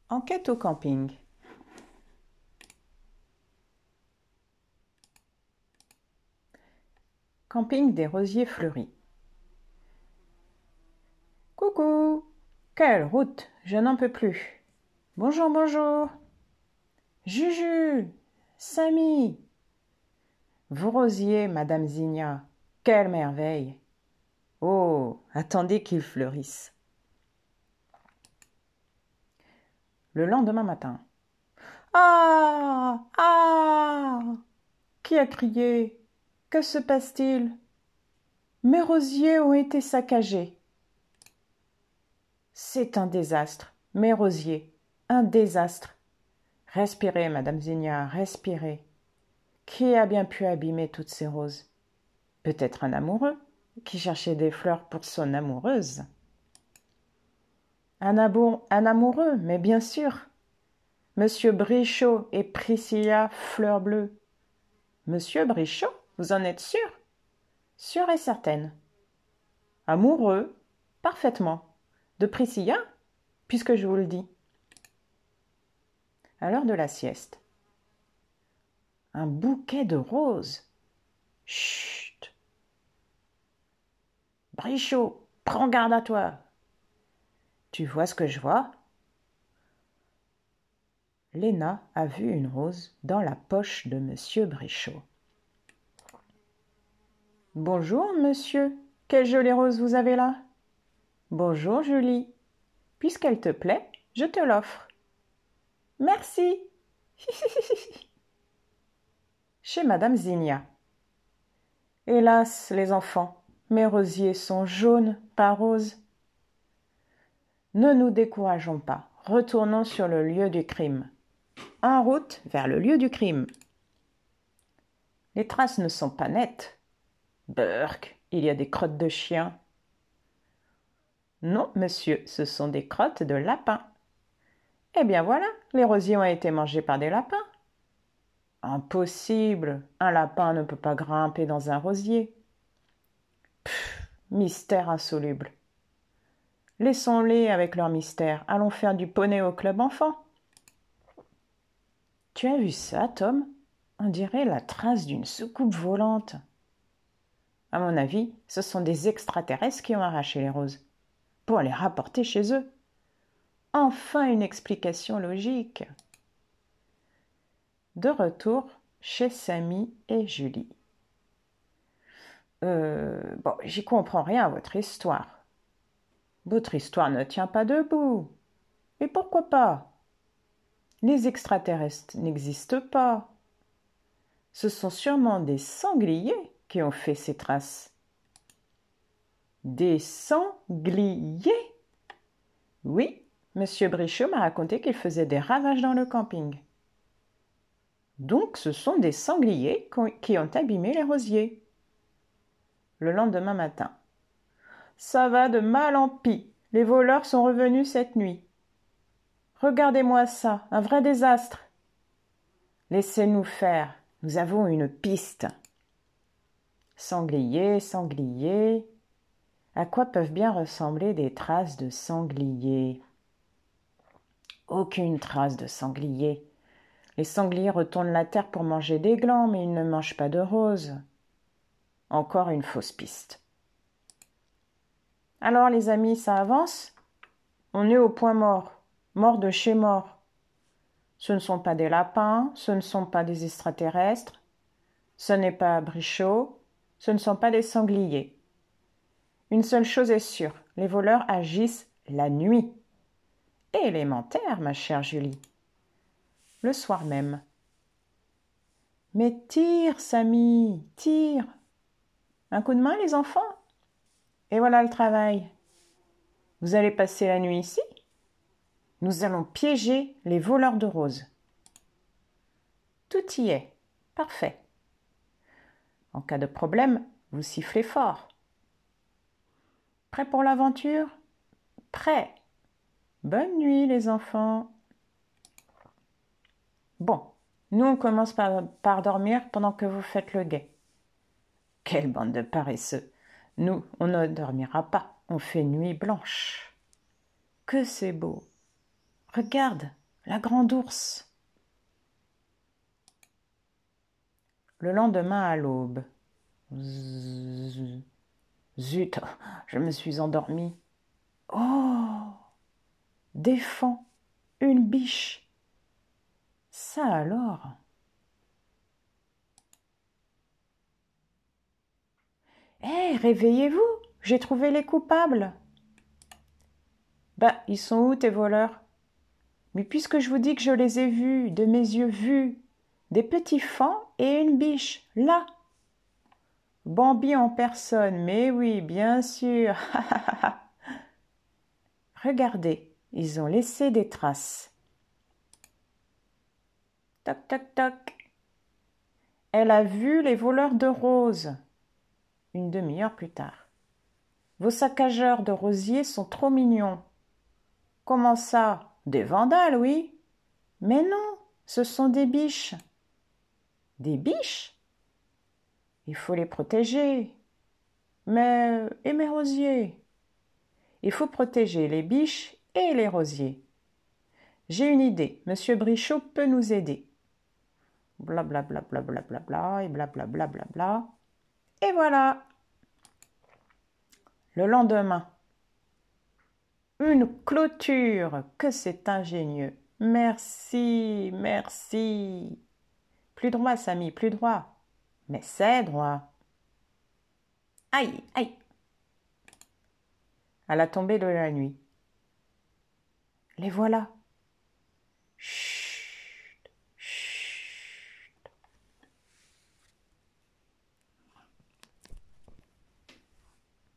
Enquête au camping. Camping des Rosiers Fleuris. Coucou! Quelle route! Je n'en peux plus. Bonjour, bonjour! Juju! Samy! Vos rosiers, Madame Zigna, quelle merveille! Oh, attendez qu'ils fleurissent. Le lendemain matin. Ah! Ah! Qui a crié? Que se passe-t-il? Mes rosiers ont été saccagés. C'est un désastre. Mes rosiers, un désastre. Respirez, Madame Zigna, respirez. Qui a bien pu abîmer toutes ces roses? Peut-être un amoureux qui cherchait des fleurs pour son amoureuse. Un amoureux, mais bien sûr. Monsieur Brichot et Priscilla Fleur Bleue. Monsieur Brichot, vous en êtes sûr? Sûre et certaine. Amoureux, parfaitement. De Priscilla, puisque je vous le dis. À l'heure de la sieste. Un bouquet de roses. Chut! Brichot, prends garde à toi. Tu vois ce que je vois? Léna a vu une rose dans la poche de monsieur Brichot. Bonjour, monsieur. Quelle jolie rose vous avez là? Bonjour, Julie. Puisqu'elle te plaît, je te l'offre. Merci. Chez Madame Zigna. Hélas, les enfants, mes rosiers sont jaunes, pas roses. Ne nous décourageons pas. Retournons sur le lieu du crime. En route vers le lieu du crime. Les traces ne sont pas nettes. Burk, il y a des crottes de chien. Non, monsieur, ce sont des crottes de lapin. Eh bien voilà, les rosiers ont été mangés par des lapins. Impossible, un lapin ne peut pas grimper dans un rosier. Pfff, mystère insoluble. Laissons-les avec leur mystère. Allons faire du poney au club enfant. Tu as vu ça, Tom? On dirait la trace d'une soucoupe volante. À mon avis, ce sont des extraterrestres qui ont arraché les roses pour les rapporter chez eux. Enfin une explication logique. De retour chez Samy et Julie. Bon, j'y comprends rien à votre histoire. Votre histoire ne tient pas debout. Et pourquoi pas? Les extraterrestres n'existent pas. Ce sont sûrement des sangliers qui ont fait ces traces. Des sangliers? Oui, monsieur Brichot m'a raconté qu'il faisait des ravages dans le camping. Donc ce sont des sangliers qui ont abîmé les rosiers. Le lendemain matin. Ça va de mal en pis. Les voleurs sont revenus cette nuit. Regardez-moi ça, un vrai désastre. Laissez-nous faire, nous avons une piste. Sanglier, sanglier. À quoi peuvent bien ressembler des traces de sanglier? Aucune trace de sanglier. Les sangliers retournent la terre pour manger des glands, mais ils ne mangent pas de roses. Encore une fausse piste. Alors les amis, ça avance? On est au point mort, mort de chez mort. Ce ne sont pas des lapins, ce ne sont pas des extraterrestres, ce n'est pas Brichot, ce ne sont pas des sangliers. Une seule chose est sûre, les voleurs agissent la nuit. Élémentaire, ma chère Julie. Le soir même. Mais tire, Samy, tire. Un coup de main, les enfants? Et voilà le travail. Vous allez passer la nuit ici? Nous allons piéger les voleurs de roses. Tout y est. Parfait. En cas de problème, vous sifflez fort. Prêt pour l'aventure? Prêt. Bonne nuit, les enfants. Bon, nous on commence par dormir pendant que vous faites le guet. Quelle bande de paresseux. Nous, on ne dormira pas. On fait nuit blanche. Que c'est beau. Regarde, la grande ours. Le lendemain à l'aube. Zut, je me suis endormie. Oh, des faons, une biche. Ça alors. Hé, réveillez-vous, j'ai trouvé les coupables. Bah, ils sont où tes voleurs? Mais puisque je vous dis que je les ai vus, de mes yeux vus, des petits faons et une biche, là. Bambi en personne, mais oui, bien sûr. Regardez, ils ont laissé des traces. Toc, toc, toc. Elle a vu les voleurs de roses. Une demi-heure plus tard. Vos saccageurs de rosiers sont trop mignons. Comment ça? Des vandales, oui. Mais non, ce sont des biches. Des biches? Il faut les protéger. Mais, et mes rosiers? Il faut protéger les biches et les rosiers. J'ai une idée, Monsieur Brichot peut nous aider. Blablabla, blablabla, et blablabla, bla. Et voilà. Le lendemain. Une clôture, que c'est ingénieux. Merci, merci. Plus droit, Samy, plus droit. Mais c'est droit. Aïe, aïe. À la tombée de la nuit. Les voilà,